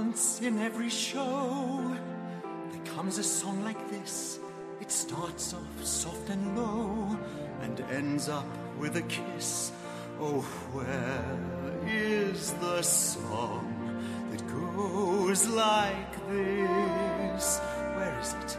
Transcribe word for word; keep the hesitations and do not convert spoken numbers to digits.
once in every show there comes a song like this. It starts off soft and low and ends up with a kiss. Oh, where is the song that goes like this? Where is it?